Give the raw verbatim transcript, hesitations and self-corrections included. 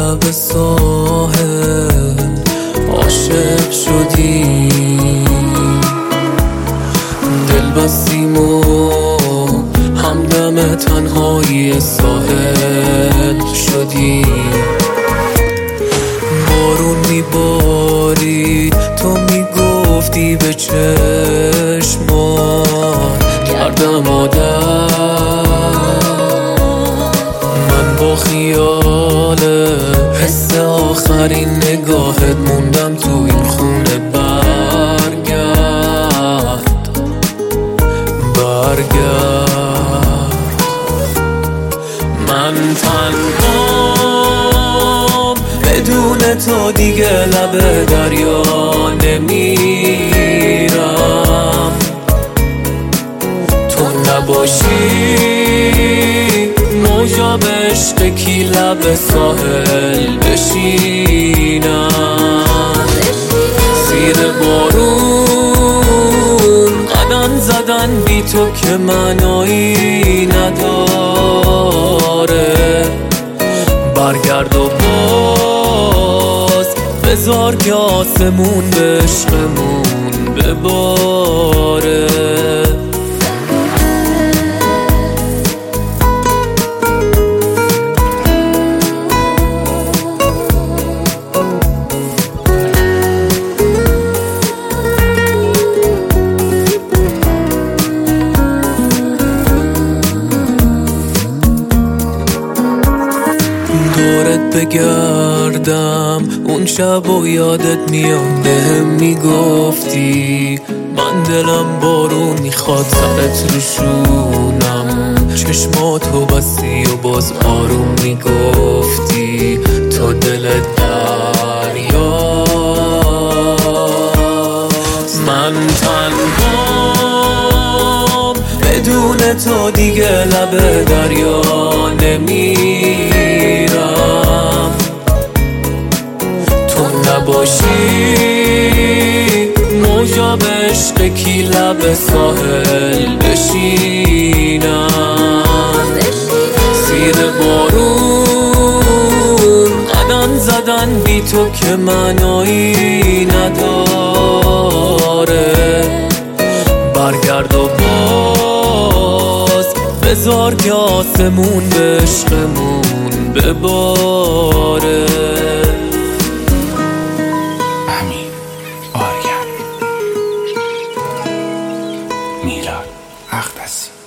لب ساحل عاشق شدی، دل بستیم و همدم تنهایی ساحل شدی. بارون میبارید تو میگفتی به چشمان کردم عادت، من با خیال حس آخرین نگاهت موندم تو این خونه. برگرد برگرد من تنهام بدون تو دیگه لب دریا نمیرم، تو نباشی موجا به عشق کی لب ساحل بشینم. زیر بارون قدم زدن بی تو که معنایی نداره، برگرد و باز بذار که آسمون به عشقمون بباره. دورت بگردم اون شب و یادت میاد بهم میگفتی من دلم بارون میخواد سرت رو شونم، چشماتو بستی و باز آروم میگفتی تو دلت دریاست. من تنهام بدون تو دیگه لب دریا نمیرم، تو نباشی موجا به عشق کی لب ساحل بشینم. زیر بارون قدم زدن بی تو که معنایی نداره، برگرد و باز بذار که آسمون به عشقمون بباره. امین آرین، میلاد اقدسی.